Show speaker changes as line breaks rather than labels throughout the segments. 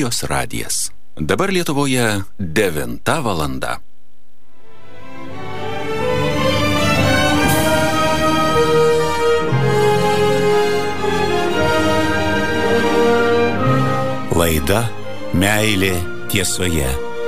Marijos radijas. Dabar Lietuvoje 9 valanda. Laida Meilė tiesoje.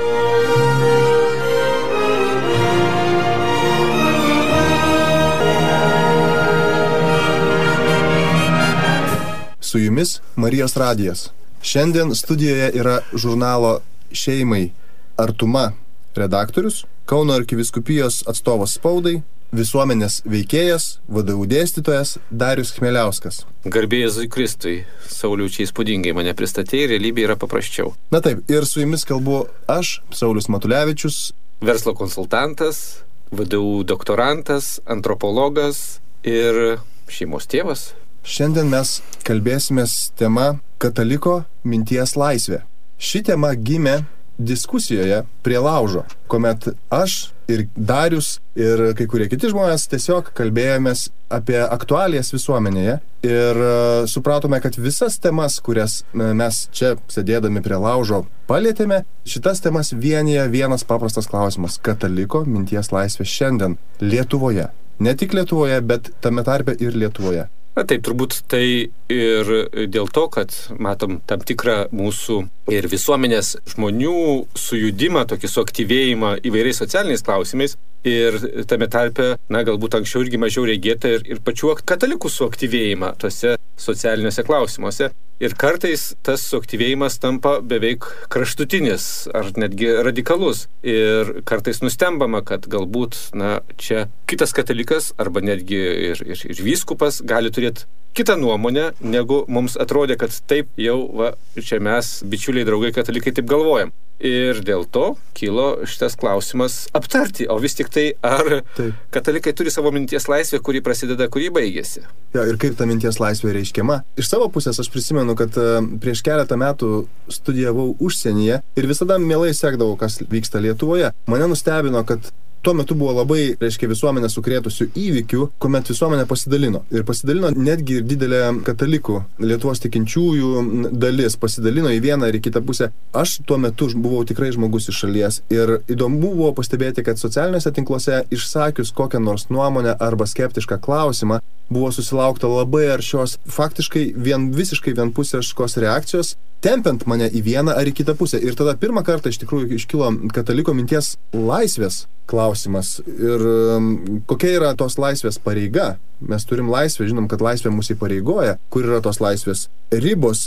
Su jumis Marijos radijas. Šiandien studijoje yra žurnalo Šeimai Artuma redaktorius, Kauno arkivyskupijos atstovas spaudai, visuomenės veikėjas, VDU dėstytojas Darius Chmieliauskas.
Garbė Jėzui Kristui, Sauliau, čia įspūdingai mane pristatė, realybė yra paprasčiau.
Na taip, ir su jumis kalbu aš, Saulius Matulevičius,
verslo konsultantas, VDU doktorantas, antropologas ir šeimos tėvas.
Šiandien mes kalbėsimės tema kataliko minties laisvė. Ši tema gimė diskusijoje prie laužo, kuomet aš ir Darius ir kai kurie kiti žmonės tiesiog kalbėjomės apie aktualijas visuomenėje ir supratome, kad visas temas, kurias mes čia sėdėdami prie laužo palietėme, šitas temas vienyje vienas paprastas klausimas – kataliko minties laisvė šiandien Lietuvoje. Ne tik Lietuvoje, bet tame tarpe ir Lietuvoje.
Na taip, turbūt tai ir dėl to, kad matom tam tikrą mūsų ir visuomenės žmonių sujudimą, tokį suaktyvėjimą įvairiais socialiniais klausimais ir tame tarpe, galbūt anksčiau irgi mažiau regėta ir pačių katalikų suaktyvėjimą tose socialiniuose klausimuose. Ir kartais tas suaktyvėjimas tampa beveik kraštutinis ar netgi radikalus. Ir kartais nustembama, kad galbūt čia kitas katalikas arba netgi ir vyskupas gali turėti kitą nuomonę, negu mums atrodė, kad taip jau čia mes, bičiuliai, draugai katalikai, taip galvojam. Ir dėl to kilo šitas klausimas aptarti, o vis tik tai, ar katalikai turi savo minties laisvę, kuri prasideda, kuri baigėsi.
Ja, ir kaip ta minties laisvė reiškiama. Iš savo pusės aš prisimenu, kad prieš keletą metų studijavau užsienyje ir visada mielai sekdavau, kas vyksta Lietuvoje. Mane nustebino, kad tuo metu buvo labai, visuomenę sukrėtusių įvykių, kuomet visuomenė pasidalino. Ir pasidalino netgi ir didelė katalikų Lietuvos tikinčiųjų dalis, pasidalino į vieną ir į kitą pusę. Aš tuo metu buvau tikrai žmogus iš šalies ir įdomu buvo pastebėti, kad socialiniuose tinkluose išsakius kokią nors nuomonę arba skeptišką klausimą, buvo susilaukta labai aršios, faktiškai visiškai vienpusiškos reakcijos, tempiant mane į vieną ar į kitą pusę. Ir tada pirmą kartą iš tikrųjų iškilo kataliko minties laisvės klausimas. Ir kokia yra tos laisvės pareiga? Mes turim laisvę, žinom, kad laisvė mūsų įpareigoja. Kur yra tos laisvės ribos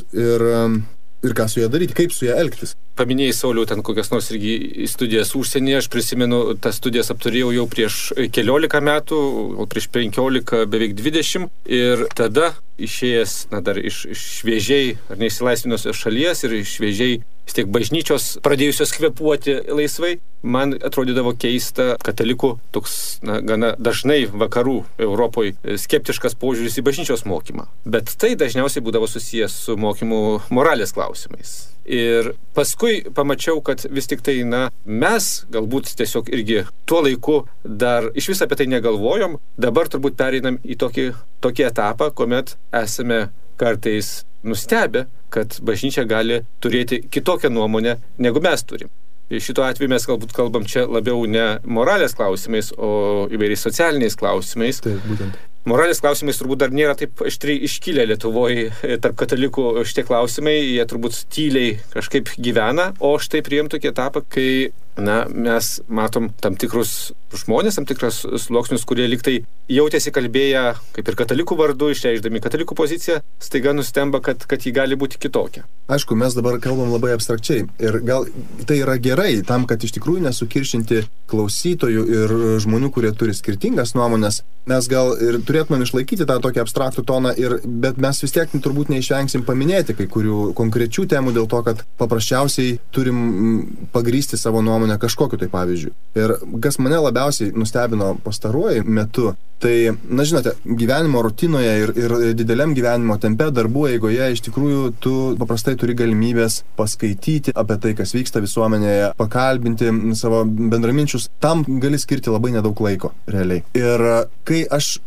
ir ką su ją daryti, kaip su ją elgtis?
Paminėjai, Sauliau, ten kokias nors irgi studijas užsienyje. Aš prisimenu, tas studijas apturėjau jau prieš 14 metų, o prieš 15, beveik 20. Ir tada išėjęs, dar iš šviežiai ar neįsilaisvinusios šalies ir šviežiai vis tiek bažnyčios pradėjusios kvėpuoti laisvai, man atrodydavo keista katalikų toks, gana dažnai vakarų Europoje skeptiškas požiūris į bažnyčios mokymą. Bet tai dažniausiai būdavo susijęs su mokymu moralės klausimais. Ir paskui pamačiau, kad vis tik tai, mes galbūt tiesiog irgi tuo laiku dar iš vis apie tai negalvojom, dabar turbūt pereinam į tokį etapą, kuomet esame kartais nustebę, kad bažnyčia gali turėti kitokią nuomonę, negu mes turim. Šituo atveju mes galbūt kalbam čia labiau ne moralės klausimais, o įvairiais socialiniais klausimais.
Taip, būtent.
Moralės klausimais turbūt dar nėra taip aštriai iškilę Lietuvoje tarp katalikų šitie klausimai, jie turbūt tyliai kažkaip gyvena, o štai priėjom tokį etapą, kai mes matom tam tikrus žmonės, tam tikras sluoksnius, kurie liktai jautėsi kalbėję kaip ir katalikų vardu, išreikšdami katalikų poziciją, staiga nustemba, kad ji gali būti kitokia.
Aišku, mes dabar kalbam labai abstrakčiai ir gal tai yra gerai tam, kad iš tikrųjų nesukiršinti klausytojų ir žmonių, kurie turi skirtingas nuomonės. Mes gal ir turėtumėm išlaikyti tą tokį abstraktų toną, bet mes vis tiek turbūt neišvengsim paminėti kai kurių konkrečių temų dėl to, kad paprasčiausiai turim pagrįsti savo nuomonę kažkokiu tai pavyzdžiu. Ir kas mane labiausiai nustebino pastaruoju metu, tai, žinote, gyvenimo rutinoje ir dideliam gyvenimo tempe, darbų eigoje iš tikrųjų tu paprastai turi galimybės paskaityti apie tai, kas vyksta visuomenėje, pakalbinti savo bendraminčius. Tam gali skirti labai nedaug laiko, realiai. Ir kai aš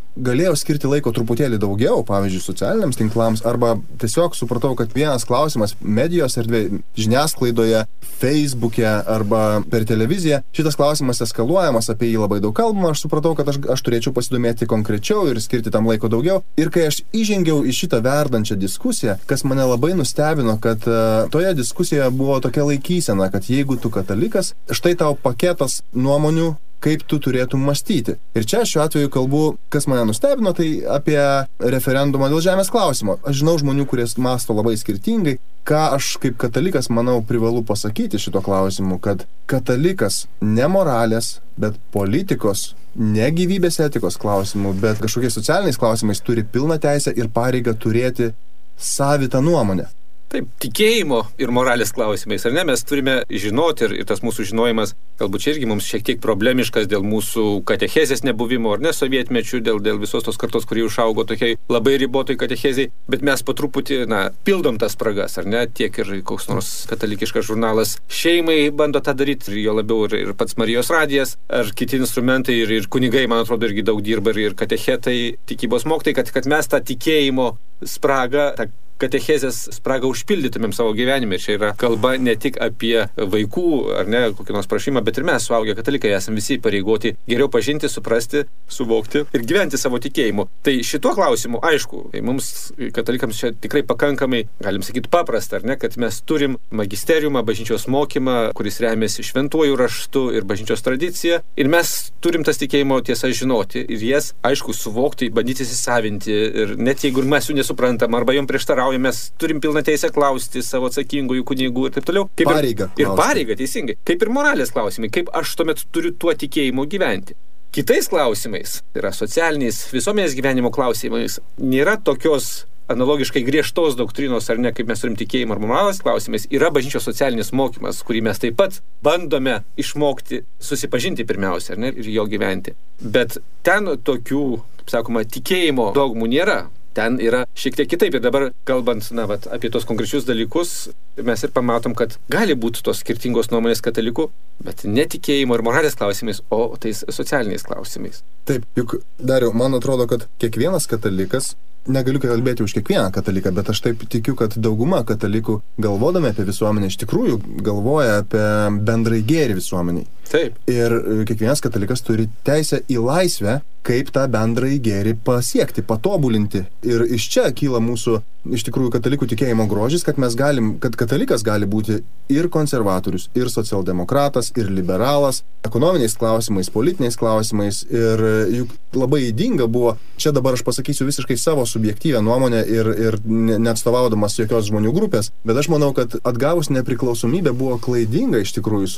galėjau skirti laiko truputėlį daugiau, pavyzdžiui, socialiniams tinklams, arba tiesiog supratau, kad vienas klausimas medijos erdvėje, žiniasklaidoje, Facebook'e arba per televiziją, šitas klausimas eskaluojamas, apie jį labai daug kalbama, aš supratau, kad aš turėčiau pasidomėti konkrečiau ir skirti tam laiko daugiau. Ir kai aš įžengiau į šitą verdančią diskusiją, kas mane labai nustebino, kad toje diskusijoje buvo tokia laikysena, kad jeigu tu katalikas, štai tau paketas nuomonių, kaip tu turėtum mąstyti. Ir čia šiuo atveju kalbu, kas mane nustebino, tai apie referendumą dėl žemės klausimo. Aš žinau žmonių, kurie mąsto labai skirtingai. Ką aš kaip katalikas, manau, privalu pasakyti šito klausimu, kad katalikas ne moralės, bet politikos, ne gyvybės etikos klausimų, bet kažkokiais socialiniais klausimais turi pilną teisę ir pareigą turėti savitą nuomonę.
Taip, tikėjimo ir moralės klausimais, ar ne, mes turime žinoti ir tas mūsų žinojimas, galbūt čia irgi mums šiek tiek problemiškas dėl mūsų katechezės nebuvimo, ar ne, sovietmečių, dėl visos tos kartos, kurie užaugo tokiai labai ribotoj katechezei, bet mes po truputį, pildom tas spragas, ar ne, tiek ir koks nors katalikiškas žurnalas šeimai bando tą daryti, ir jo labiau ir pats Marijos radijas, ar kiti instrumentai, ir kunigai, man atrodo, irgi daug dirba, ir katechetai, tikybos mokytojai, kad mes tą tikėjimo spragą, tą katechezės spragą užpildytumėm savo gyvenime. Čia yra kalba ne tik apie vaikų, ar ne, kokį nors prašymą, bet ir mes, suaugę katalikai, esame visi pareigoti geriau pažinti, suprasti, suvokti ir gyventi savo tikėjimu. Tai šituo klausimu, aišku, mums katalikams čia tikrai pakankamai, galim sakyti, paprasta, ar ne, kad mes turim magisteriumą, bažnyčios mokymą, kuris remiasi šventuoju raštu ir bažnyčios tradicija, ir mes turim tas tikėjimo tiesas žinoti ir jas, aišku, suvokti, bandyti įsisavinti, ir net jeigu mes jų nesuprantam arba jom prieštaraujam, mes turim pilną teisę klausti savo atsakingųjų kunigų ir taip toliau. Ir pareigą, teisingai. Kaip ir moralės klausimai, kaip aš tuomet turiu tuo tikėjimu gyventi. Kitais klausimais, tai yra socialiniais, visuomenės gyvenimo klausimais, nėra tokios analogiškai griežtos doktrinos, ar ne, kaip mes turim tikėjimo ar moralės klausimais, yra bažnyčios socialinis mokymas, kurį mes taip pat bandome išmokti, susipažinti pirmiausia, ar ne, ir jo gyventi. Bet ten tokių, kaip sakoma, tikėjimo dogmų nėra. Ten yra šiek tiek kitaip. Ir dabar, kalbant apie tos konkrečius dalykus, mes ir pamatom, kad gali būti tos skirtingos nuomonės katalikų, bet ne tikėjimo ir moralės klausimais, o tais socialiniais klausimais.
Taip, juk, Dariau, man atrodo, kad kiekvienas katalikas, negaliu kalbėti už kiekvieną kataliką, bet aš taip tikiu, kad dauguma katalikų, galvodami apie visuomenę, iš tikrųjų galvoja apie bendrai gėrį visuomeniai.
Taip.
Ir kiekvienas katalikas turi teisę į laisvę, kaip tą bendrąjį gėrį pasiekti, patobulinti. Ir iš čia kyla mūsų, iš tikrųjų, katalikų tikėjimo grožis, kad katalikas gali būti ir konservatorius, ir socialdemokratas, ir liberalas, ekonominiais klausimais, politiniais klausimais. Ir juk labai ydinga buvo, čia dabar aš pasakysiu visiškai savo subjektyvę nuomonę ir neatstovaudamas jokios žmonių grupės, bet aš manau, kad atgavus nepriklausomybę buvo klaidinga iš tikrųjų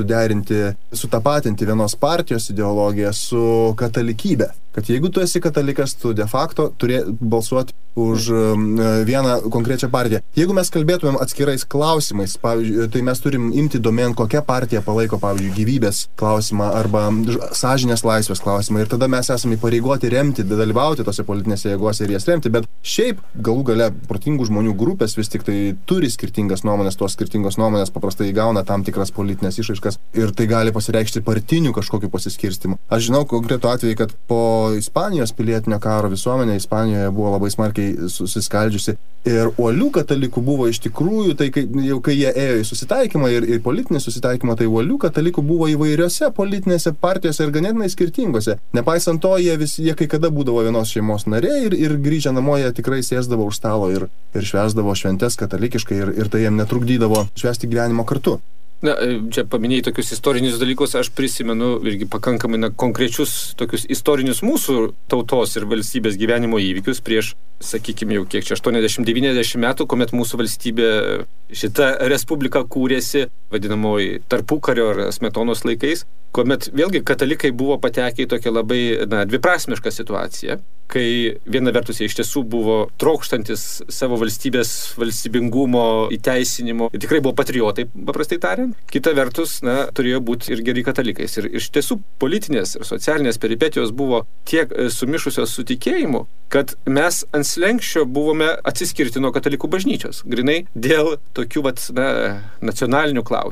sutapatinti vienos partijos ideologiją su katalikybė. Kad jeigu tu esi katalikas, tu de facto turi balsuoti už vieną konkrečią partiją. Jeigu mes kalbėtumėm atskirais klausimais, pavyzdžiui, tai mes turim imti domėn, kokia partija palaiko, pavyzdžiui, gyvybės klausimą arba sąžinės laisvės klausimą, ir tada mes esame įpareigoti remti, dalyvauti tose politinėse jėgose ir jas remti, bet šiaip galų gale protingų žmonių grupės vis tik tai turi skirtingas nuomonės, tos skirtingos nuomonės paprastai įgauna tam tikras politinės išraiškas ir tai gali pasireikšti partinių kažkokių pasiskirstimų. Aš žinau konkretų atvejį, kad po Ispanijos pilietinio karo visuomenė Ispanijoje buvo labai smarkiai susiskaldžiusi ir uolių katalikų buvo iš tikrųjų, tai kai jie ėjo į susitaikymą ir politinį susitaikymą, tai uolių katalikų buvo įvairiose politinėse partijose ir ganėtinai skirtingose. Nepaisant to, jie kai kada būdavo vienos šeimos nariai ir grįžę namo jie tikrai sėsdavo už stalo ir švęsdavo šventes katalikiškai ir tai jiem netrukdydavo švęsti gyvenimo kartu.
Na, čia paminėjai tokius istorinius dalykus, aš prisimenu irgi pakankamai konkrečius tokius istorinius mūsų tautos ir valstybės gyvenimo įvykius prieš, sakykime, jau kiek čia 80-90 metų, kuomet mūsų valstybė, šita respublika kūrėsi vadinamoji tarpukario ar Smetonos laikais, kuomet vėlgi katalikai buvo patekę į tokią labai dviprasmišką situaciją, kai viena vertus jie iš tiesų buvo trokštantis savo valstybės valstybingumo įteisinimo, tikrai buvo patriotai, paprastai tariant. Kita vertus, turėjo būti ir geri katalikais. Ir iš tiesų politinės ir socialinės peripetijos buvo tiek sumišusios su tikėjimu, kad mes ant slenksčio buvome atsiskirti nuo katalikų bažnyčios, grinai dėl tokių nacionalinių klausimų.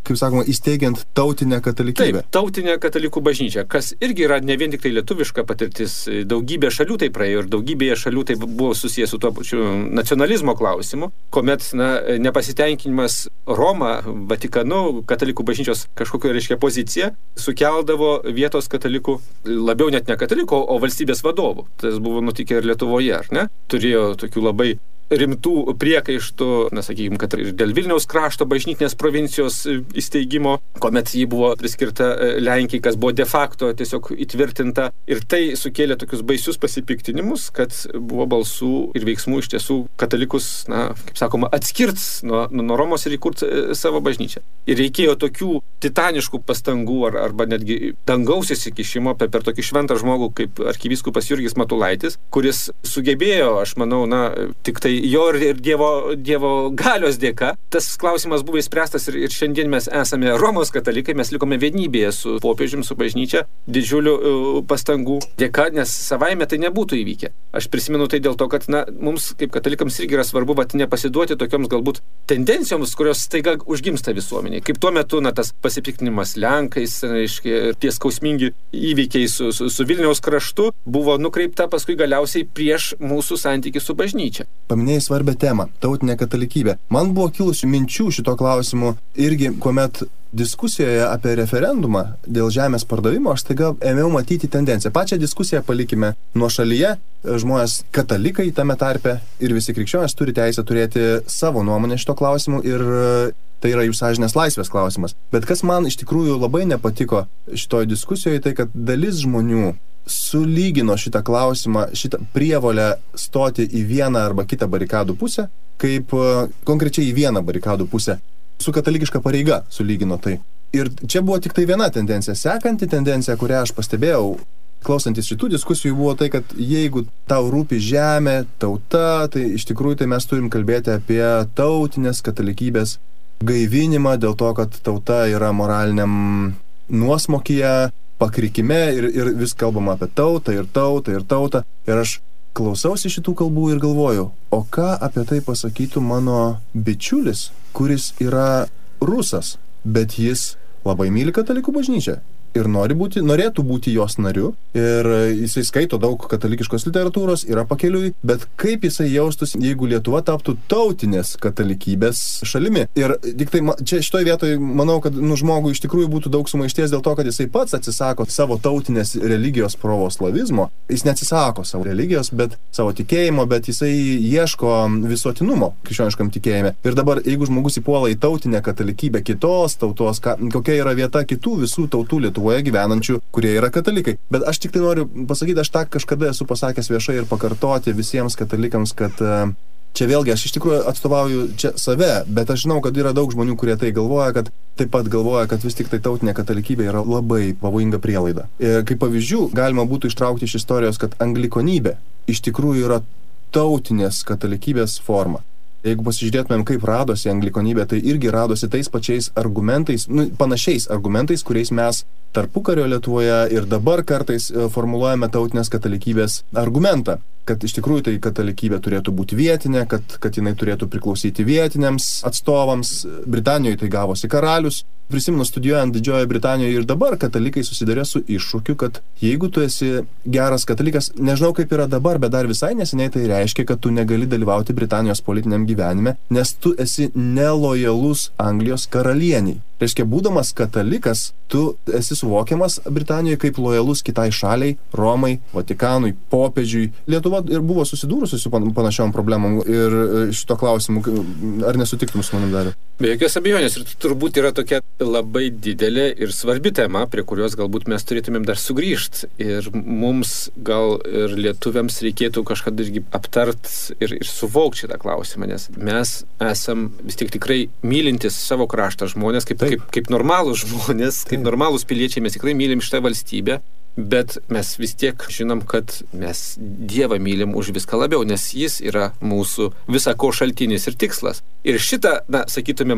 kaip sakoma, įsteigiant tautinę katalikybę.
Taip, tautinė katalikų bažnyčia, kas irgi yra ne vien tik tai lietuviška patirtis, daugybė šalių tai praėjo ir daugybėje šalių tai buvo susijęs su tuo pačiu nacionalizmo klausimu, kuomet nepasitenkinimas Roma, Vatikanu, katalikų bažnyčios kažkokia, reiškia, pozicija sukeldavo vietos katalikų, labiau net ne katalikų, o valstybės vadovų. Tas buvo nutikę ir Lietuvoje, ar ne? Turėjo tokių labai rimtų priekaištų, sakykime, kad ir dėl Vilniaus krašto bažnytinės provincijos įsteigimo, kuomet jį buvo priskirta Lenkijai, kas buvo de facto tiesiog įtvirtinta. Ir tai sukėlė tokius baisius pasipiktinimus, kad buvo balsų ir veiksmų iš tiesų katalikus, kaip sakoma, atskirt nuo Romos ir įkurt savo bažnyčią. Ir reikėjo tokių titaniškų pastangų arba netgi dangaus įsikišimo per tokį šventą žmogų kaip arkivyskupas Jurgis Matulaitis, kuris sugebėjo, aš manau, tik tai jo ir dievo galios dėka tas klausimas buvo įspręstas ir šiandien mes esame Romos katalikai, mes likome vienybėje su popiežium, su bažnyčia, didžiulių pastangų dėka, nes savaime tai nebūtų įvykę. Aš prisimenu tai dėl to, kad mums kaip katalikams irgi yra svarbu nepasiduoti tokioms galbūt tendencijoms, kurios staiga užgimsta visuomeniai. Kaip tuo metu tas pasipiktinimas Lenkais, ir tie skausmingi įvykiai su Vilniaus kraštu buvo nukreipta paskui galiausiai prieš mūsų santykį su bažnyčia.
Paminėjai svarbią temą – tautinė katalikybė. Man buvo kilusių minčių šito klausimu irgi, kuomet diskusijoje apie referendumą dėl žemės pardavimo aš staiga ėmiau matyti tendenciją. Pačią diskusiją palikime nuo šalyje. Žmonės katalikai tame tarpe ir visi krikščionys turi teisę turėti savo nuomonę šito klausimu ir tai yra jų sąžinės laisvės klausimas. Bet kas man iš tikrųjų labai nepatiko šitoj diskusijoje, tai kad dalis žmonių sulygino šitą klausimą, šitą prievolę stoti į vieną arba kitą barikadų pusę, kaip konkrečiai į vieną barikadų pusę, su katalikiška pareiga sulygino tai. Ir čia buvo tik tai viena tendencija. Sekanti tendencija, kurią aš pastebėjau, klausantis šitų diskusijų, buvo tai, kad jeigu tau rūpi žemė, tauta, tai iš tikrųjų tai mes turim kalbėti apie tautinės katalikybės gaivinimą, dėl to, kad tauta yra moraliniam nuosmokyje, pakrikime ir vis kalbama apie tautą ir tautą ir tautą. Ir aš klausausi šitų kalbų ir galvoju, o ką apie tai pasakytų mano bičiulis, kuris yra rusas, bet jis labai myli katalikų bažnyčią ir norėtų būti jos nariu ir jisai skaito daug katalikiškos literatūros, yra pakeliui, bet kaip jisai jaustųsi, jeigu Lietuva taptų tautinės katalikybės šalimi. Ir tik tai čia šitoj vietoj manau, kad žmogui iš tikrųjų būtų daug sumaišties dėl to, kad jisai pats atsisako savo tautinės religijos pravoslavizmo. Jis neatsisako savo religijos, bet savo tikėjimo, bet jisai ieško visuotinumo krikščioniškam tikėjime. Ir dabar, jeigu žmogus įpuola į tautinę katalikybę kitos tautos, kokia yra vieta kitų visų tautų Lietuvoje gyvenančių, kurie yra katalikai. Bet aš tik tai noriu pasakyti, aš tą kažkada esu pasakęs viešai ir pakartoti visiems katalikams, kad čia vėlgi aš iš tikrųjų atstovauju čia save, bet aš žinau, kad yra daug žmonių, kurie tai galvoja, kad taip pat galvoja, kad vis tik tai tautinė katalikybė yra labai pavojinga prielaida. Ir kaip pavyzdžių galima būtų ištraukti iš istorijos, kad anglikonybė iš tikrųjų yra tautinės katalikybės forma. Jeigu pasižiūrėtumėm, kaip radosi anglikonybė, tai irgi radosi tais pačiais argumentais, panašiais argumentais, kuriais mes tarpukario Lietuvoje ir dabar kartais formuluojame tautinės katalikybės argumentą, kad iš tikrųjų tai katalikybė turėtų būti vietinė, kad jinai turėtų priklausyti vietiniams atstovams. Britanijoje tai gavosi karalius. Prisimenu, studijuojant Didžiojoje Britanijoje ir dabar katalikai susiduria su iššūkiu, kad jeigu tu esi geras katalikas, nežinau kaip yra dabar, bet dar visai neseniai tai reiškia, kad tu negali dalyvauti Britanijos politiniam gyvenime, nes tu esi nelojalus Anglijos karalieniai. Reiškia, būdamas katalikas, tu esi suvokiamas Britanijoje kaip lojalus kitai šaliai, Romai, Vatikanui, popiežiui. Lietuva ir buvo susidūrusi su panašiom problemom ir šito klausimu. Ar nesutiktum su manim, Dariau?
Be jokios abejonės, ir turbūt yra tokia labai didelė ir svarbi tema, prie kurios galbūt mes turėtumėm dar sugrįžti. Ir mums gal ir lietuviams reikėtų kažkada irgi aptart ir suvokti šitą klausimą, nes mes esam vis tik tikrai mylintis savo kraštą žmonės, kaip normalūs žmonės, kaip normalūs piliečiai, mes tikrai mylim šitą valstybę, bet mes vis tiek žinom, kad mes Dievą mylim už viską labiau, nes jis yra mūsų visako šaltinis ir tikslas. Ir šitą, sakytumėm,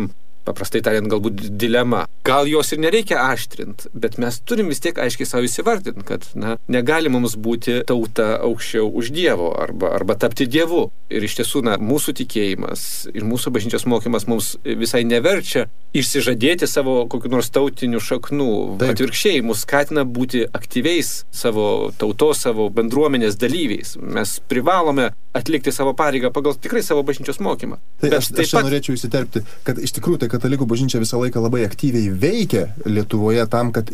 paprastai tariant, galbūt dilema. Gal jos ir nereikia aštrint, bet mes turim vis tiek aiškiai savo įsivardinti, kad negali mums būti tauta aukščiau už Dievo arba tapti Dievu. Ir iš tiesų, mūsų tikėjimas ir mūsų bažnyčios mokymas mums visai neverčia išsižadėti savo kokių nors tautinių šaknų.
Taip.
Atvirkščiai, mus skatina būti aktyviais savo tautos, savo bendruomenės dalyviais. Mes privalome atlikti savo pareigą pagal tikrai savo bažnyčios mokymą.
Tai aš norėčiau įsiterpti, kad iš tikrųjų tai katalikų bažnyčia visą laiką labai aktyviai veikia Lietuvoje tam, kad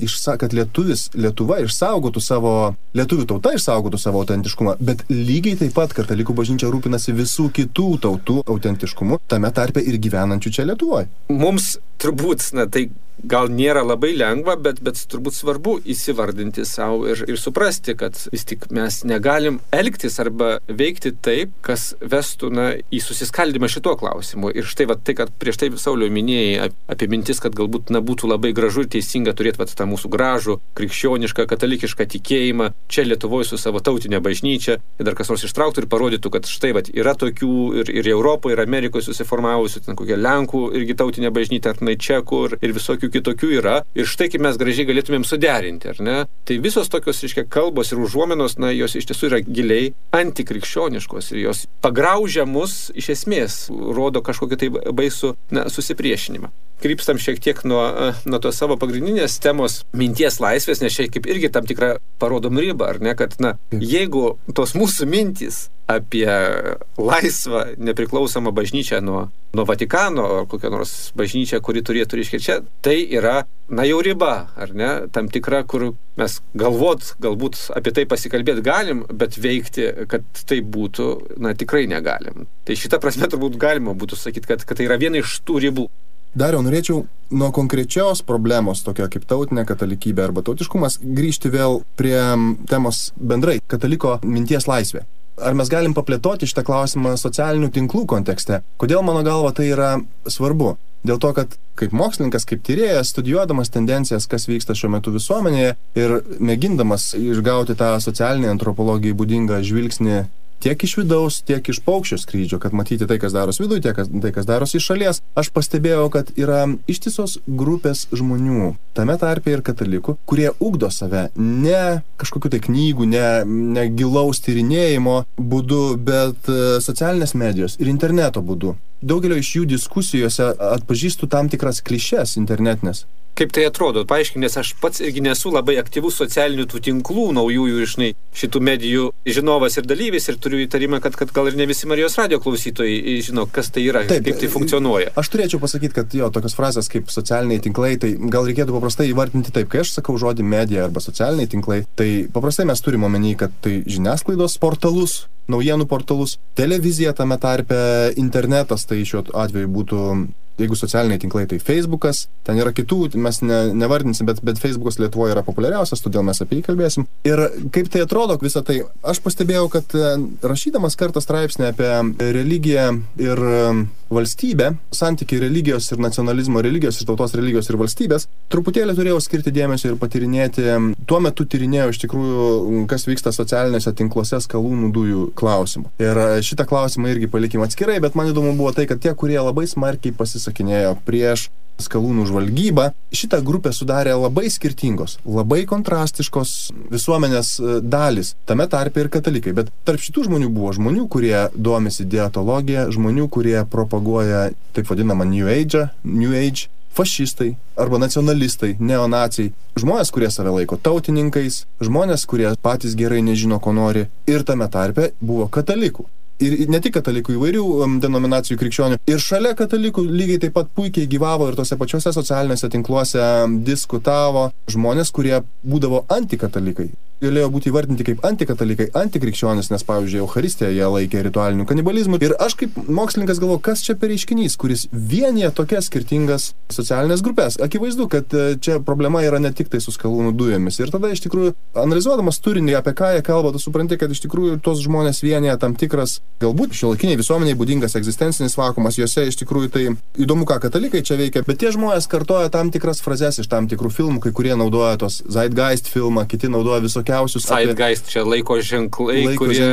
Lietuva išsaugotų lietuvių tauta išsaugotų savo autentiškumą, bet lygiai taip pat katalikų bažnyčia rūpinasi visų kitų tautų autentiškumu, tame tarpe ir gyvenančių čia Lietuvoje.
Mums turbūt, tai gal nėra labai lengva, bet turbūt svarbu įsivardinti savo ir suprasti, kad vis tik mes negalim elgtis arba veikti taip, kas vestų į susiskaldymą šituo klausimu. Ir štai tai, kad prieš tai Sauliau minėjai apie mintis, kad galbūt būtų labai gražu ir teisinga turėti tą mūsų gražų, krikščionišką, katalikišką tikėjimą čia Lietuvoje su savo tautinė bažnyčia, ir dar kas nors ištrauktų ir parodytų, kad štai yra tokių ir Europoje, ir Amerikoje susiformavusių, kokia Lenkų irgi tautinė bažnyčia, ar Čekų ir visokių kitokių yra. Ir štai kaip mes gražiai galėtumėm suderinti, ar ne? Tai visos tokios, kalbos ir užuomenos, jos iš tiesų yra giliai antikrikščioniškos ir jos pagraužia mus iš esmės, rodo kažkokį tai baisų susipriešinimą. Krypstam šiek tiek nuo tos savo pagrindinės temos minties laisvės, nes šiaip kaip irgi tam tikrą parodom ribą, ar ne, kad jeigu tos mūsų mintys apie laisvą, nepriklausomą bažnyčią nuo Vatikano, kokią nors bažnyčią, kuri turėtų čia, tai yra, jau riba, ar ne, tam tikra, kur mes galbūt apie tai pasikalbėti galim, bet veikti, kad tai būtų, tikrai negalim. Tai šitą prasme turbūt galima būtų sakyti, kad tai yra viena iš tų ribų.
Dariau, norėčiau nuo konkrečios problemos, tokia kaip tautinė katalikybė arba tautiškumas, grįžti vėl prie temos bendrai – kataliko minties laisvė. Ar mes galim paplėtoti šitą klausimą socialinių tinklų kontekste? Kodėl mano galva tai yra svarbu? Dėl to, kad kaip mokslininkas, kaip tyrėjas, studijuodamas tendencijas, kas vyksta šiuo metu visuomenėje ir mėgindamas išgauti tą socialinį antropologijai būdingą žvilgsnį tiek iš vidaus, tiek iš paukščio skrydžio, kad matyti tai, kas darosi viduje, tiek tai, kas darosi iš šalies. Aš pastebėjau, kad yra ištisos grupės žmonių, tame tarpe ir katalikų, kurie ugdo save ne kažkokių tai knygų, ne gilaus tyrinėjimo būdu, bet socialinės medijos ir interneto būdu. Daugelio iš jų diskusijose atpažįstu tam tikras klišes internetinės.
Kaip tai atrodo? Paaiškink, nes aš pats irgi nesu labai aktyvus socialinių tų tinklų naujųjų šitų medijų žinovas ir dalyvis ir turiu įtarimą, kad gal ir ne visi Marijos radijo klausytojai žino, kas tai yra, kaip tai funkcionuoja.
Aš turėčiau pasakyti, kad tokios frazės kaip socialiniai tinklai, tai gal reikėtų paprastai įvardinti taip, kai aš sakau žodį medija arba socialiniai tinklai, tai paprastai mes turime omeny, kad tai žiniasklaidos portalus, naujienų portalus, televizija tame tarpe, internetas, tai šiuo atveju būtų, jeigu socialiniai tinklai, tai Facebookas, ten yra kitų, mes nevardinsim, bet Facebookas Lietuvoje yra populiariausias, todėl mes apie jį kalbėsim. Ir kaip tai atrodo visą tai, aš pastebėjau, kad rašydamas kartą straipsnį apie religiją ir valstybę, santykiai religijos ir nacionalizmo, religijos ir tautos religijos ir valstybės, truputėlį turėjau skirti dėmesio ir patyrinėti, tuo metu tyrinėjau iš tikrųjų, kas vyksta socialinėse tinkluose skalūnų dujų klausimu. Ir šitą klausimą irgi palikim atskirai, bet man įdomu buvo tai, kad tie, kurie labai smarkiai pasisakinėjo prieš skalūnų žvalgybą, šitą grupę sudarė labai skirtingos, labai kontrastiškos visuomenės dalys, tame tarpe ir katalikai. Bet tarp šitų žmonių buvo žmonių, kurie domisi dietologija, žmonių, kurie propaguoja taip vadinamą New Age, fašistai arba nacionalistai, neonaciai, žmonės, kurie save laiko tautininkais, žmonės, kurie patys gerai nežino, ko nori, ir tame tarpe buvo katalikų. Ir ne tik katalikų, įvairių denominacijų krikščionių. Ir šalia katalikų lygiai taip pat puikiai gyvavo ir tose pačiuose socialiniuose tinkluose diskutavo žmonės, kurie būdavo antikatalikai. Galėjo būti įvardinti kaip antikatalikai, antikrikščionis, nes, pavyzdžiui, Eucharistiją jie laikė ritualiniu kanibalizmu. Ir aš kaip mokslininkas galvoju, kas čia per reiškinys, kuris vienyje tokias skirtingas socialinės grupės. Akivaizdu, kad čia problema yra ne tik tai su skalūnų dujomis. Ir tada iš tikrųjų, analizuodamas turinį, apie ką jie kalba, tu supranti, kad iš tikrųjų tos žmonės vienyje tam tikras, galbūt šiuolaikiniai visuomeniai būdingas egzistencinis vakuumas, juose iš tikrųjų tai įdomu, ką katalikai čia veikia, bet tie žmonės kartoja tam tikras frazes iš tam tikrų filmų, kai kurie naudoja tos Zeitgeist filmą, kiti naudoja visokiausius visokiausius...
Zeitgeist, čia laiko ženklai,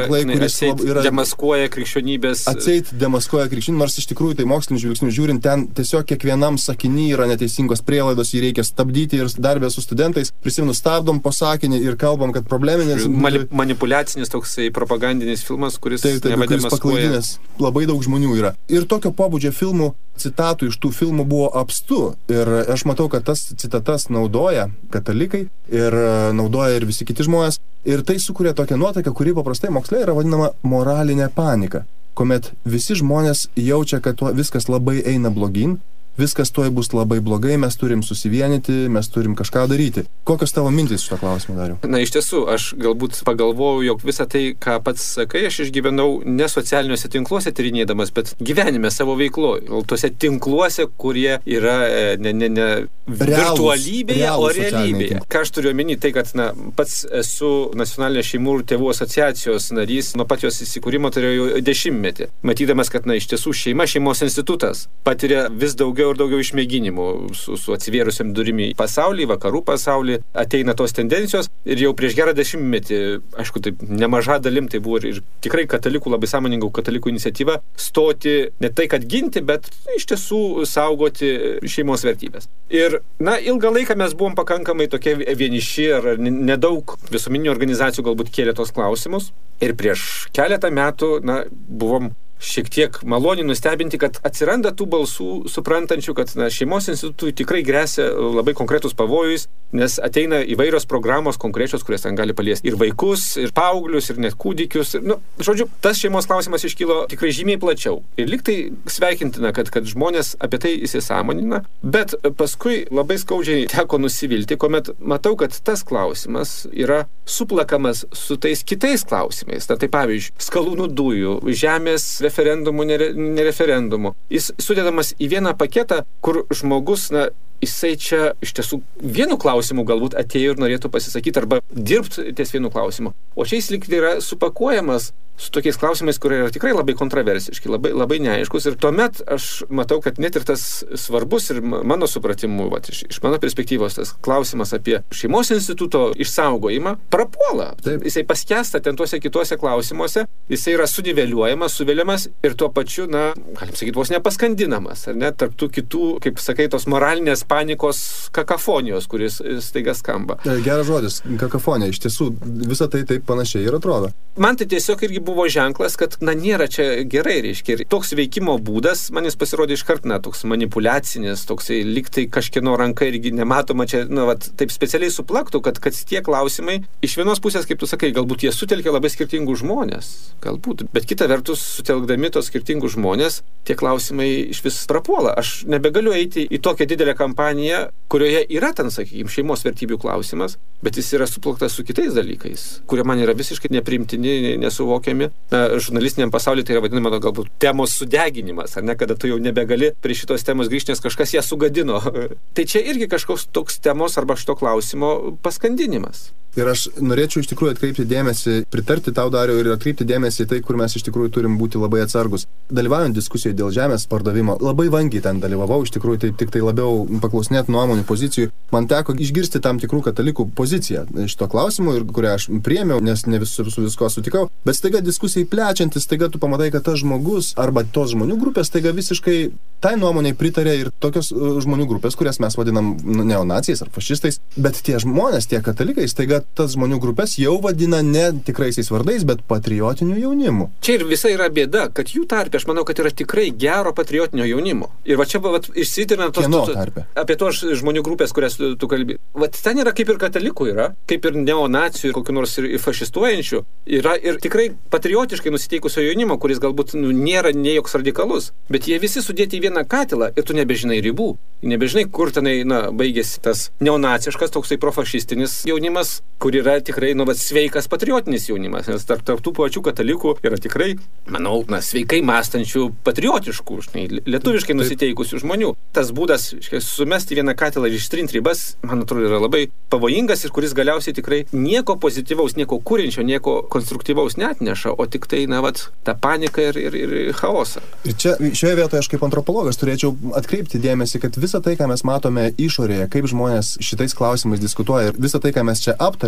kurie demaskuoja krikščionybės.
Atseit demaskuoja krikščionybės, nors iš tikrųjų tai mokslinių žvilgsnių žiūrint, ten tiesiog kiekvienam sakiny yra neteisingos prielaidos, jį reikia stabdyti ir darbę su studentais. Prisimenu, stabdom po sakinį ir kalbam, kad probleminis...
Manipuliacinis toksai propagandinis filmas, kuris
paklaidinęs labai daug žmonių yra. Ir tokio pobūdžio filmų, citatų iš tų filmų buvo apstu. Ir aš matau, kad tas citatas naudoja katalikai ir naudoja ir visi kiti žmonės. Ir tai sukuria tokią nuotaiką, kuri paprastai moksle yra vadinama moralinė panika, kuomet visi žmonės jaučia, kad viskas labai eina blogyn, viskas tuoj bus labai blogai, mes turim susivienyti, mes turim kažką daryti. Kokios tavo mintys šito klausimu, Dariau?
Na, iš tiesų, aš galbūt pagalvojau, jog visą tai, ką pats sakai, aš išgyvenau ne socialiniuose tinkluose tyrinėdamas, bet gyvenime savo veikloje. Tuose tinkluose, kurie yra ne virtualybėje, o realybėje. Ką aš turiu omeny, tai, kad pats esu Nacionalinės šeimų ir tėvų asociacijos narys, nuo pat jos įsikūrimo turėjau 10 metį. Matydamas, kad iš tiesų šeimos institutas patiria vis daugiau ir daugiau išmėginimų su atsivėrusiam durimi į pasaulį, vakarų pasaulį, ateina tos tendencijos ir jau prieš gerą 10 metį, aišku, taip nemaža dalim, tai buvo ir tikrai katalikų, labai sąmoningų katalikų iniciatyva stoti ne tai, kad ginti, bet iš tiesų saugoti šeimos vertybės. Ir, ilgą laiką mes buvom pakankamai tokie vieniši ar nedaug visuomeninių organizacijų galbūt kėlė tos klausimus. Ir prieš keletą metų, buvom šiek tiek maloniai nustebinti, kad atsiranda tų balsų suprantančių, kad šeimos institutui tikrai gresia labai konkretus pavojus, nes ateina įvairios programos konkrečios, kurias ten gali paliesti ir vaikus, ir paauglius, ir net kūdikius. Žodžiu, tas šeimos klausimas iškilo tikrai žymiai plačiau. Ir lyg tai sveikintina, kad žmonės apie tai įsisąmonina, bet paskui labai skaudžiai teko nusivilti, kuomet matau, kad tas klausimas yra suplakamas su tais kitais klausimais. Tai pavyzdžiui, skalūnų dujų, žemės referendumų, nereferendumų. Jis sudedamas į vieną paketą, kur žmogus, jisai čia iš tiesų vienu klausimu galbūt atėjo ir norėtų pasisakyti arba dirbti ties vienu klausimu. O čia jis lyg yra supakuojamas su tokiais klausimais, kurie yra tikrai labai kontroversiški, labai, labai neaiškus. Ir tuomet aš matau, kad net ir tas svarbus ir mano supratimu, iš mano perspektyvos, tas klausimas apie šeimos instituto išsaugojimą prapuola.
Taip.
Jisai paskęsta ten tuose kituose klausimuose, jisai yra sudiveliuojamas, suveliamas ir tuo pačiu, galim sakyti, vos nepaskandinamas, ar ne, tarp tų kitų, kaip sakai, tos moralinės panikos kakafonijos, kuris staiga skamba.
Geras žodis, kakafonija. Iš tiesų, visa tai taip panašiai ir atrodo.
Man tai tiesiog irgi buvo ženklas, kad, nėra čia gerai, reiškia. Ir toks veikimo būdas, man jis pasirodė iškart, toks manipuliacinis, toksai liktai kažkieno ranka irgi nematoma čia, taip specialiai suplaktų, kad tie klausimai, iš vienos pusės, kaip tu sakai, galbūt jie sutelkia labai skirtingus žmonės, galbūt, bet kita vertus, sutelkdami tos skirtingus žmonės, tie klausimai iš vis prapuola. Aš nebegaliu eiti į tokią didelę kampaniją, kurioje yra ten, sakykime, šeimos vertybių klausimas, bet jis yra suplaktas su kitais dalykais, kurie man yra visiškai nepriimtini, nesuvokiami. Žurnalistiniam pasaulyje tai yra vadinama galbūt temos sudeginimas, ar ne, kada tu jau nebegali prie šitos temos grįžti, nes kažkas ją sugadino. Tai čia irgi kažkoks toks temos arba šito klausimo paskandinimas.
Ir aš norėčiau iš tikrųjų atkreipti dėmesį, pritarti tau, Dariau, ir atkreipti dėmesį į tai, kur mes iš tikrųjų turim būti labai atsargus. Dalyvaujant diskusijoje dėl žemės pardavimo, labai vangiai ten dalyvavau, iš tikrųjų tai tik tai labiau paklausinėt nuomonių pozicijų. Man teko išgirsti tam tikrų katalikų poziciją šito klausimu, ir kurią aš priėmiau, nes ne su visko sutikau. Bet staiga diskusijai plečiantis, staiga tu pamatai, kad tas žmogus arba tos žmonių grupės staiga visiškai tai nuomoniai pritarė ir tokios žmonių grupės, kurias mes vadinam neonaciais ar fašistais. Bet tie žmonės, tie katalikai, staiga tas žmonių grupės jau vadina ne tikraisiais vardais, bet patriotiniu jaunimu.
Čia ir visa yra bėda, kad jų tarpe, aš manau, kad yra tikrai gero patriotinio jaunimo. Ir čia išsitirina apie tos žmonių grupės, kurias tu kalbi. Ten yra kaip ir katalikų yra, kaip ir neonacijų ir kokių nors ir fašistuojančių. Yra ir tikrai patriotiškai nusiteikusio jaunimo, kuris galbūt nėra ne joks radikalus, bet jie visi sudėti į vieną katilą ir tu nebežinai ribų. Nebežinai, kur tenai baigėsi tas neonaciškas, toksai profašistinis jaunimas, kur yra tikrai sveikas patriotinis jaunimas, nes tarp tų pačių katalikų yra tikrai, manau, sveikai mąstančių, patriotiškų, lietuviškai nusiteikusių žmonių. Tas būdas, sumesti vieną katilą ir ištrinti ribas, man atrodo, yra labai pavojingas ir kuris galiausiai tikrai nieko pozityvaus, nieko kūrinčio, nieko konstruktyvaus neatneša, o tik tai, tą paniką ir chaosą.
Ir čia, šioje vietoje aš kaip antropologas turėčiau atkreipti dėmesį, kad visa tai, ką mes matome išorėje, kaip žmonės šitais klausimais diskutuoja ir visa tai, ką mes čia aptarėme,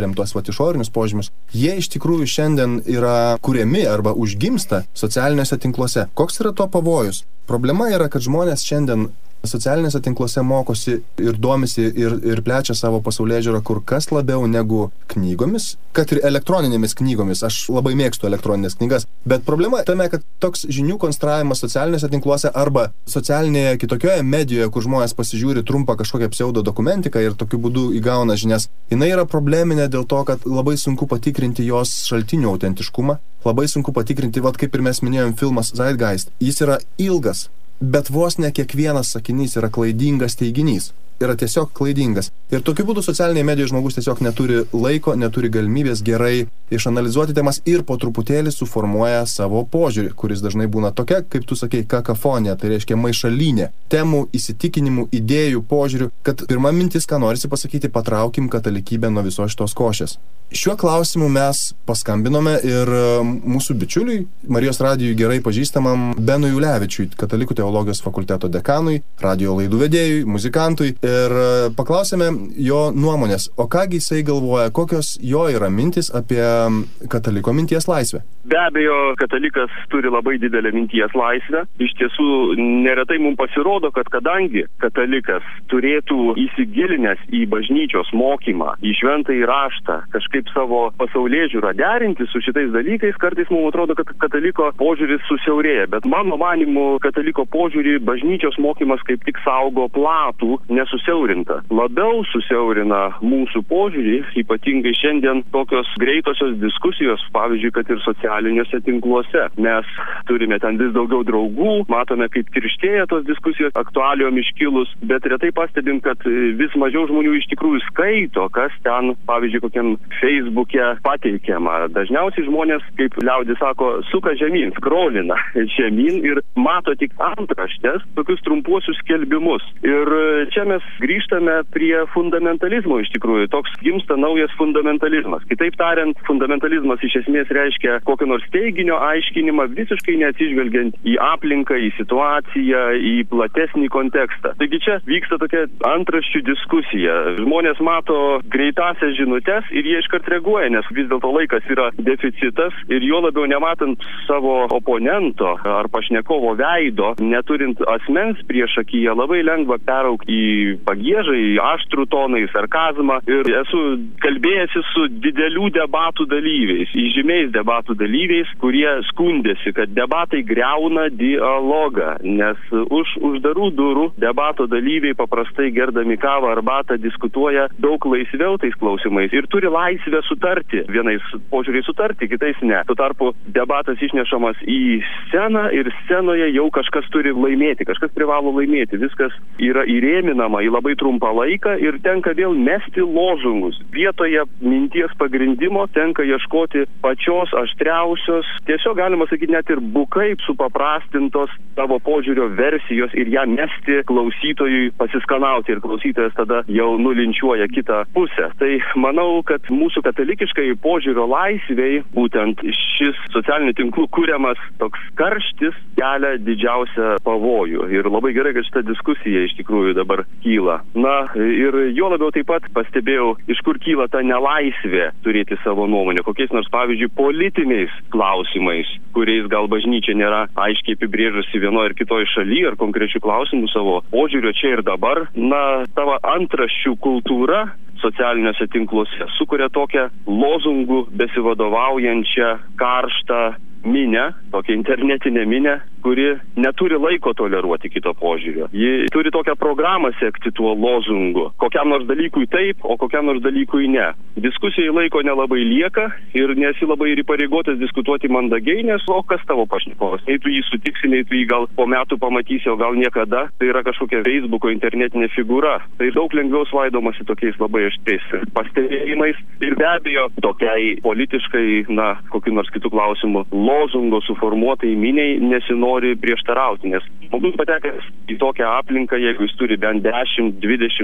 aptarėm tuos išorinius požymius, jie iš tikrųjų šiandien yra kuriami arba užgimsta socialiniuose tinkluose. Koks yra to pavojus? Problema yra, kad žmonės šiandien socialiniuose tinkluose mokosi ir domisi ir plečia savo pasaulėžiūrą kur kas labiau negu knygomis, kad ir elektroninėmis knygomis. Aš labai mėgstu elektroninės knygas, bet problema tame, kad toks žinių konstravimas socialiniuose tinkluose arba socialinėje kitokioje medijoje, kur žmonės pasižiūri trumpą kažkokią pseudo dokumentiką ir tokiu būdu įgauna žinias, jinai yra probleminė dėl to, kad labai sunku patikrinti jos šaltinių autentiškumą, labai sunku patikrinti, kaip ir mes minėjom filmas Zeitgeist, jis yra ilgas, bet vos ne kiekvienas sakinys yra klaidingas teiginys. Yra tiesiog klaidingas. Ir tokiu būdu socialinėje medijoje žmogus tiesiog neturi laiko, neturi galimybės gerai išanalizuoti temas ir po truputėlį suformuoja savo požiūrį, kuris dažnai būna tokia, kaip tu sakei, kakofonija, tai reiškia maišalinė temų, įsitikinimų, idėjų, požiūrių, kad pirma mintis, ką norisi pasakyti, patraukim katalikybę nuo visos šitos košės. Šiuo klausimu mes paskambinome ir mūsų bičiuliui, Marijos radijui gerai pažįstamam Benui Ulevičiui, Katalikų teologijos fakulteto dekanui, radijo laidų vedėjui, muzikantui, ir paklausėme jo nuomonės, o kągi jisai galvoja, kokios jo yra mintis apie kataliko minties laisvę.
Be abejo, katalikas turi labai didelę minties laisvę. Iš tiesų, neretai mums pasirodo, kad kadangi katalikas turėtų įsigilinęs į bažnyčios mokymą, į šventąjį raštą, kažkaip savo pasaulėžiūrą derinti su šitais dalykais, kartais mums atrodo, kad kataliko požiūris susiaurėja. Bet mano manimu, kataliko požiūrį bažnyčios mokymas kaip tik saugo platų, nesusiaurinta. Labiau susiaurina mūsų požiūrį, ypatingai šiandien tokios greitosios diskusijos, pavyzdžiui, kad ir socialiniuose tinkluose. Mes turime ten vis daugiau draugų, matome, kaip tirštėja tos diskusijos aktualijom iškilus, bet retai pastebim, kad vis mažiau žmonių iš tikrųjų skaito, kas ten, pavyzdžiui, kokiam Facebook'e pateikiama. Dažniausiai žmonės, kaip liaudis sako, suka žemyn, skrolina žemyn ir mato tik antraštės, tokius trumpuosius skelbimus. Ir čia mes grįžtame prie fundamentalizmo iš tikrųjų. Toks gimsta naujas fundamentalizmas. Kitaip tariant, fundamentalizmas iš esmės reiškia kokio nors teiginio aiškinimą visiškai neatsižvelgiant į aplinką, į situaciją, į platesnį kontekstą. Taigi čia vyksta tokia antraščių diskusija. Žmonės mato greitasias žinutes ir jie iškart reaguoja, nes vis dėlto laikas yra deficitas ir jo labiau nematant savo oponento ar pašnekovo veido, neturint asmens priešakyje, labai lengva peraukti į pagiežą, į aštrų toną, į sarkazmą. Ir esu kalbėjęsis su didelių debatų dalyviais, įžymiais debatų dalyviais, kurie skundėsi, kad debatai griauna dialogą, nes už uždarų durų debato dalyviai paprastai gerdami kavą arbatą diskutuoja daug laisviau tais klausimais ir turi laisvę sutarti. Vienais požiūriai sutarti, kitais ne. Tuo tarpu debatas išnešamas į sceną ir scenoje jau kažkas turi laimėti, kažkas privalo laimėti. Viskas yra įrėminama į labai trumpą laiką ir tenka vėl mesti lozungus. Vietoje minties pagrindimo tenka ieškoti pačios aštriausios, tiesiog galima sakyti net ir bukai supaprastintos savo požiūrio versijos ir ją mesti klausytojui pasiskanauti ir klausytojas tada jau nulinčiuoja kitą pusę. Tai manau, kad mūsų katalikiškai požiūrio laisvei būtent šis socialinių tinklų kuriamas toks karštis kelia didžiausią pavojų. Ir labai gerai, kad šita diskusija iš tikrųjų dabar kyla. Na ir jo labiau taip pat pastebėjau, iš kur kyla ta nelaisvė turėti savo nuomonę, kokiais nors, pavyzdžiui, politiniais klausimais, kuriais gal bažnyčia nėra aiškiai apibrėžusi vienoje ar kitoje šalyje ar konkrečių klausimų savo požiūrio čia ir dabar. Na, tavo antraščių kultūra socialiniuose tinkluose sukuria tokią lozungų besivadovaujančią karštą minę, tokią internetinę minę, kuri neturi laiko toleruoti kito požiūrio. Ji turi tokią programą sekti tuo lozungu. Kokiam nors dalykui taip, o kokiam nors dalykui ne. Diskusijai laiko nelabai lieka ir nesi labai ir įpareigotas diskutuoti mandagiai, nes o kas tavo pašnekovas? Nei tu jį sutiksi, nei tu jį gal po metų pamatysi, o gal niekada. Tai yra kažkokia Facebooko internetinė figūra. Tai daug lengviau svaidomasi tokiais labai aštriais pastebėjimais ir be abejo tokiai politiškai, kokiu nors kitų klausimų lozungo suformuotai miniai nesinori prieštarauti, nes žmogus patekęs į tokią aplinką, jeigu jis turi bent 10, 20,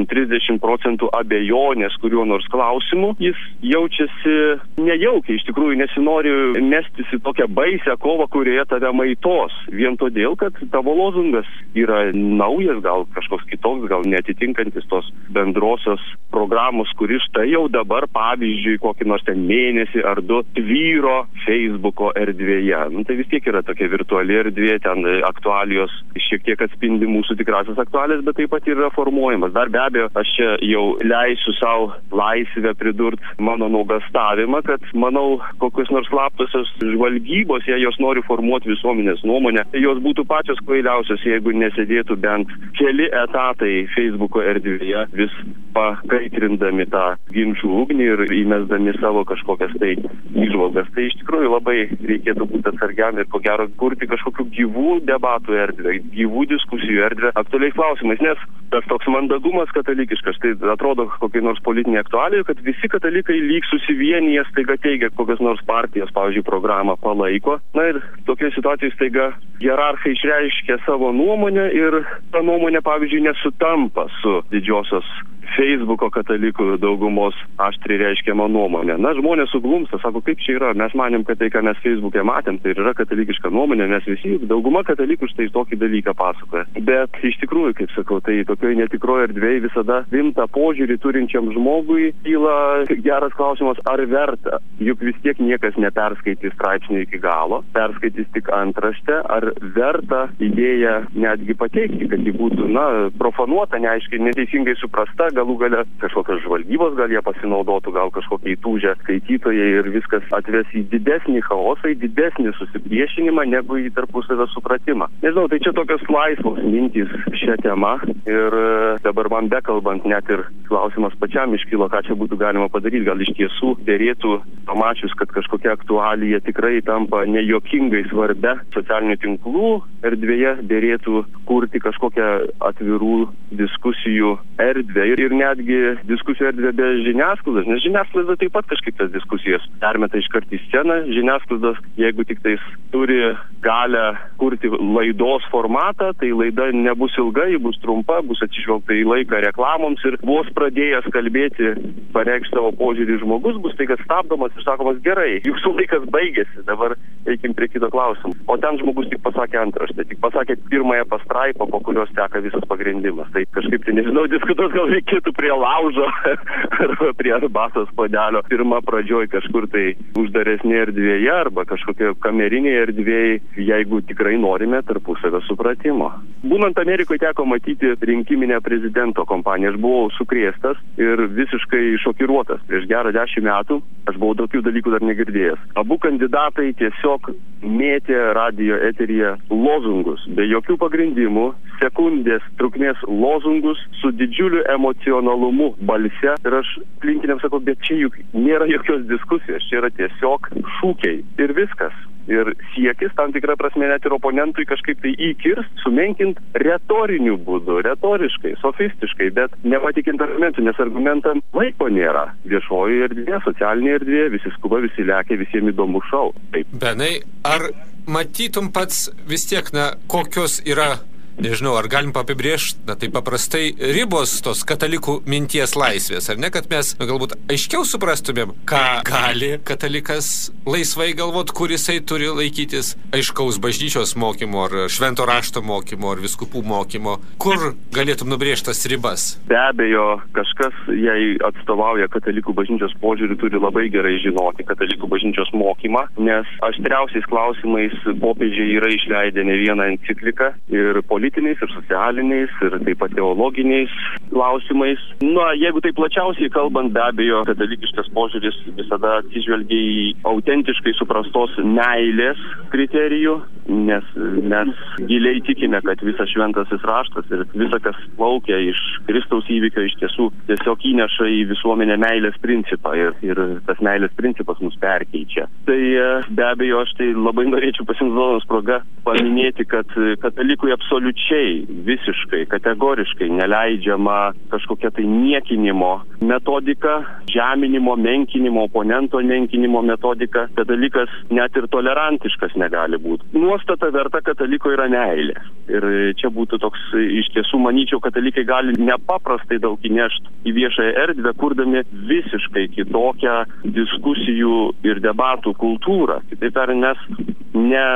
30% abejonės kuriuo nors klausimu, jis jaučiasi nejaukiai, iš tikrųjų nesinori mestis į tokią baisią kovą, kurioje tave maitos, vien todėl, kad tavo lozungas yra naujas, gal kažkoks kitoks, gal neatitinkantis tos bendrosios programos, kuri štai jau dabar, pavyzdžiui, kokį nors ten mėnesį ar du tvyro Facebooko erdvėje. Tai vis tiek yra tokia virtuali erdvė, ten aktualijos šiek tiek atspindi mūsų tikrasias aktualijas, bet taip pat yra formuojamas. Dar be abejo, aš čia jau leisiu savo laisvę pridurti mano nuogąstavimą, kad manau, kokios nors slaptosios žvalgybos, jei jos nori formuoti visuomenės nuomonę, jos būtų pačios kvailiausios, jeigu nesėdėtų bent keli etatai Facebooko erdvėje, vis pakaitrindami tą ginčų ugnį ir įmesdami savo kažkokias tai įžvalgas. Tai iš tikrųjų labai reikėtų būti atsargiam ir ko gero kurti kažkokių gyvų debatų erdvę, gyvų diskusijų erdvę aktualiais klausimais, nes tas toks mandagumas katalikiškas, tai atrodo kokiai nors politinė aktualija, kad visi katalikai lyg susivienyje staiga teigia kokios nors partijos, pavyzdžiui, programą palaiko. Na ir tokia situacija staiga hierarchai išreiškia savo nuomonę ir ta nuomonė, pavyzdžiui, nesutampa su didžiosios Facebooko katalikų daugumos aštriai reiškiama nuomonė. Na, žmonės suglumsta, sako, kaip čia yra, mes manėm, kad tai, ką mes Facebook'e matėm, tai yra katalikiška nuomonė, nes visi, dauguma katalikų štai tokį dalyką pasakoja. Bet iš tikrųjų, kaip sakau, tai tokioje netikroje erdvėje visada rimtą požiūrį turinčiam žmogui kyla geras klausimas, ar verta, juk vis tiek niekas neperskaitys straipsnį iki galo, perskaitys tik antraštę, ar verta idėją netgi pateikti, kad ji būtų, profanuota, neaiškiai, neteisingai suprasta, galų gale kažkokios žvalgybos gal jie pasinaudotų, gal kažkokie įtūžę skaitytojai ir viskas atves į didesnį chaosą, į didesnį susipriešinimą negu į tarpusavio supratimą. Nežinau, tai čia tokios laisvos mintys šią temą ir dabar man bekalbant net ir klausimas pačiam iškilo, ką čia būtų galima padaryti. Gal iš tiesų dėrėtų, pamačius, kad kažkokia aktualija tikrai tampa nejuokingai svarbia socialinių tinklų erdvėje, dėrėtų kurti kažkokią atvirų diskusijų erdvę ir netgi diskusijų erdvė be žiniasklaidos, nes žiniasklaida taip pat kažkaip tas diskusijas permeta iškart į sceną. Žiniasklaidos, jeigu tik tais turi galę kurti laidos formatą, tai laida nebus ilga, ji bus trumpa, bus atsižvelgta į laiką reklamoms ir vos pradėjęs kalbėti, pareikšti savo požiūrį žmogus, bus tai, kad stabdomas ir sakomas, gerai, jūsų laikas baigėsi, dabar eikim prie kito klausimų. O ten žmogus tik pasakė antraštę, tik pasakė pirmąją pastraipą, po kurios teka visas pagrindimas. Tai kažkaip, nežinau, diskutuos gal reikėtų prie laužo arba prie arbatos puodelio. Pirma pradžioj kažkur tai uždaresnėje erdvėje arba kažkokia kamerinėje erdvėje, jeigu tikrai norime tarpusavio supratimo. Būnant Amerikoje teko matyti rinkiminę prezidento kompaniją. Aš buvau sukrėstas ir visiškai šokiruotas. Prieš gerą 10 metų aš buvau tokių dalykų dar negirdėjęs. Abu kandidatai tiesiog mėtė radijo eteryje lozungus, be jokių pagrindimų, sekundės trukmės lozungus su didžiuliu emocionalumu balse. Ir aš aplinkiniam sakau, bet čia juk nėra jokios diskusijos, čia yra tiesiog šūkiai ir viskas. Ir siekis tam tikrą prasme net ir oponentui kažkaip tai įkirst, sumenkint retoriniu būdu, retoriškai, sofistiškai, bet nepatikint argumentų, nes argumentam laiko nėra. Viešoji erdvė, socialinė erdvė, visi skuba, visi lekia, visiems įdomu šou. Taip.
Benai, ar matytum pats vis tiek, kokios yra, nežinau, ar galim apibrėžti, tai paprastai ribos tos katalikų minties laisvės, ar ne, kad mes galbūt aiškiau suprastumėm, ką gali katalikas laisvai galvot, kur jisai turi laikytis aiškaus bažnyčios mokymo, ar švento rašto mokymo, ar viskupų mokymo, kur galėtum nubrėžti tas ribas?
Be abejo, kažkas, jei atstovauja katalikų bažnyčios požiūrį, turi labai gerai žinoti katalikų bažnyčios mokymą, nes aštriausiais klausimais popiežiai yra išleidę ne vieną encikliką ir politiniais, ir socialiniais, ir taip pat teologiniais klausimais. Jeigu tai plačiausiai kalbant, be abejo, katalikiškas požiūris visada atsižvelgia į autentiškai suprastos meilės kriterijų, nes mes giliai tikime, kad visas šventasis raštas ir visa, kas plaukia iš Kristaus įvykio, iš tiesų tiesiog įneša į visuomenę meilės principą ir tas meilės principas mus perkeičia. Tai be abejo, aš tai labai norėčiau pasinaudodamas proga paminėti, kad katalikui absoliučiai, visiškai, kategoriškai neleidžiama kažkokia tai niekinimo metodika, žeminimo, menkinimo, oponento menkinimo metodika. Katalikas net ir tolerantiškas negali būti. Nuostata verta kataliko yra meilė. Ir čia būtų toks, iš tiesų, manyčiau, katalikai gali nepaprastai daug įnešti į viešąją erdvę, kurdami visiškai kitokią diskusijų ir debatų kultūrą. Kitaip tariant, mes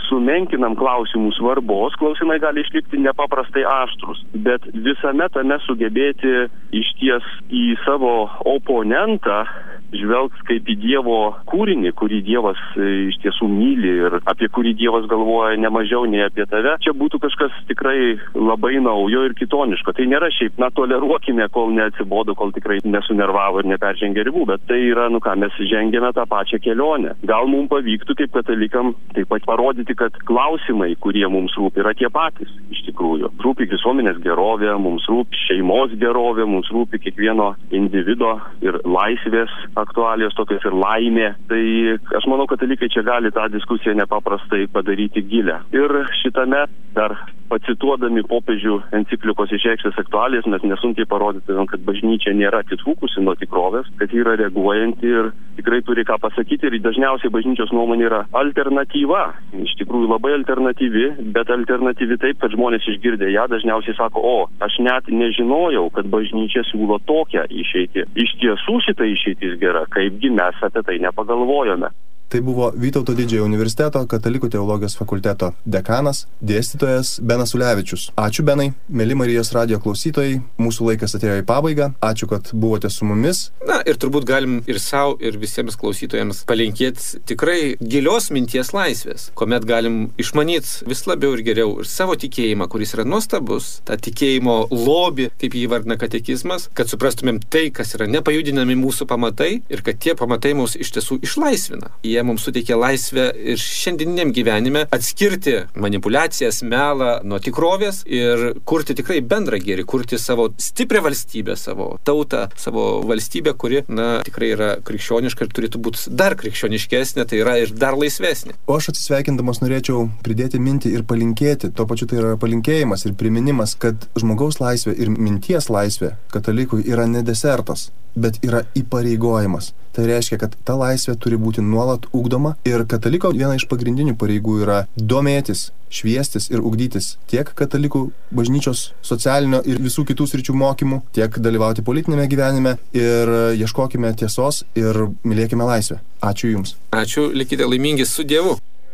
sumenkinam klausimų svarbos, klausimai gali išlikti nepaprastai aštrus, bet visame tame sugebėti išties į savo oponentą žvelgs kaip į Dievo kūrinį, kurį Dievas iš tiesų myli ir apie kurį Dievas galvoja ne mažiau nei apie tave. Čia būtų kažkas tikrai labai naujo ir kitoniško. Tai nėra šiaip, toleruokime, kol neatsibodo, kol tikrai nesunervavo ir neperžengė ribų, bet tai yra, mes žengėme tą pačią kelionę. Gal mums pavyktų kaip katalikam taip pat parodyti, kad klausimai, kurie mums rūpi, yra tie patys iš tikrųjų. Rūpi visuomenės gerovė, mums rūpi šeimos gerovė, mums rūpi kiekvieno individo ir laisvės aktualijos tokios ir laimė. Tai aš manau, katalikai čia gali tą diskusiją nepaprastai padaryti gilę. Ir šitame dar pacituodami popiežių enciklikos išreikštas aktualijas, mes nesunkiai parodytumėm, kad bažnyčia nėra atitrūkusi nuo tikrovės, kad ji yra reaguojanti ir tikrai turi ką pasakyti ir dažniausiai bažnyčios nuomonė yra alternatyva. Iš tikrųjų labai alternatyvi, bet alternatyvi taip, kad žmonės išgirdę ją dažniausiai sako, aš net nežinojau, kad bažnyčia siūlo tokią išeitį. Iš tiesų šita išeitis gera, kaipgi mes apie tai nepagalvojome.
Tai buvo Vytauto Didžiojo universiteto katalikų teologijos fakulteto dekanas, dėstytojas Benas Ulevičius. Ačiū, Benai. Mėly Marijos radijo klausytojai, mūsų laikas atėjo į pabaigą. Ačiū, kad buvote su mumis.
Ir turbūt galim ir savo, ir visiems klausytojams palinkėti tikrai gilios minties laisvės, kuomet galim išmanyti vis labiau ir geriau ir savo tikėjimą, kuris yra nuostabus, tą tikėjimo lobį, kaip jį vardina katekizmas, kad suprastumėm tai, kas yra nepajudinami mūsų pamatai ir kad tie pamatai mus iš tiesų išlaisvina. Jie mums suteikia laisvę ir šiandieniniam gyvenime atskirti manipulacijas, melą nuo tikrovės ir kurti tikrai bendrą gėrį, kurti savo stiprią valstybę, savo tautą, savo valstybę, kuri, tikrai yra krikščioniška ir turėtų būti dar krikščioniškesnė, tai yra ir dar laisvesnė.
O aš atsisveikindamas norėčiau pridėti mintį ir palinkėti, tuo pačiu tai yra palinkėjimas ir priminimas, kad žmogaus laisvė ir minties laisvė katalikui yra ne desertas, bet yra įpareigojimas. Tai reiškia, kad ta laisvė turi būti nuolat ugdoma ir kataliko viena iš pagrindinių pareigų yra domėtis, šviestis ir ugdytis tiek katalikų bažnyčios socialinio ir visų kitų sričių mokymų, tiek dalyvauti politinėme gyvenime ir ieškokime tiesos ir mylėkime laisvę. Ačiū Jums.
Ačiū, likite laimingi su Dievu.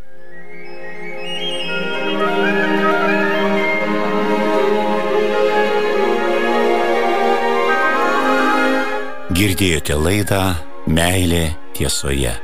Girdėjote laidą Meilė tiesoje.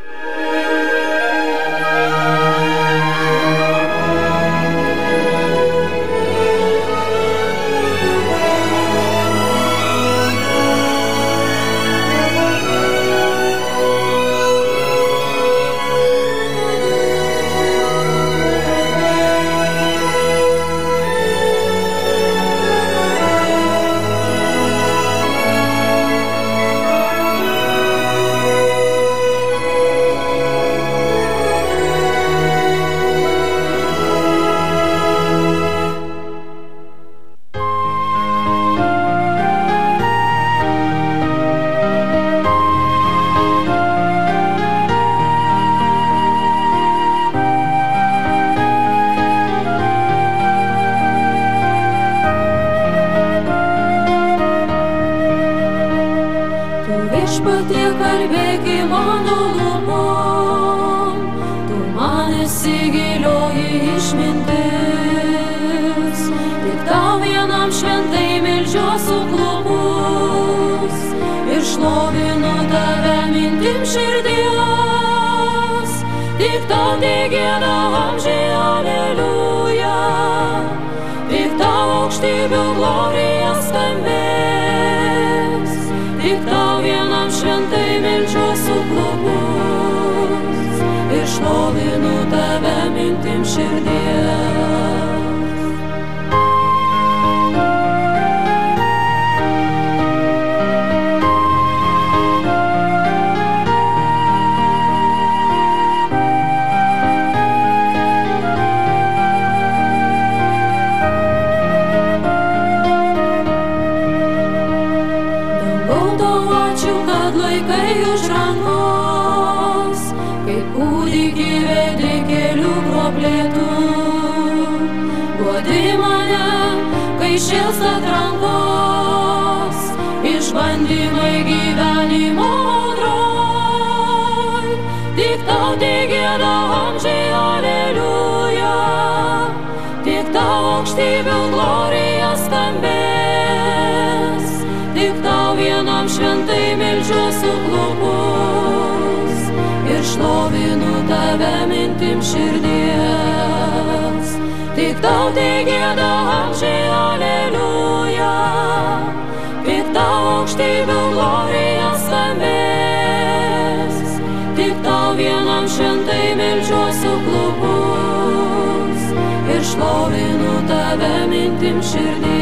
Išbandymai gyvenimo droj, tik tau tegėda amžiai, aleliuja. širdies. Tik tau tegieda amžiai, aleluja, tik tau aukštybių glorija skambės. Tik tau vienam šventai meldžiuosiu klubus ir šlovinu tave mintim širdies.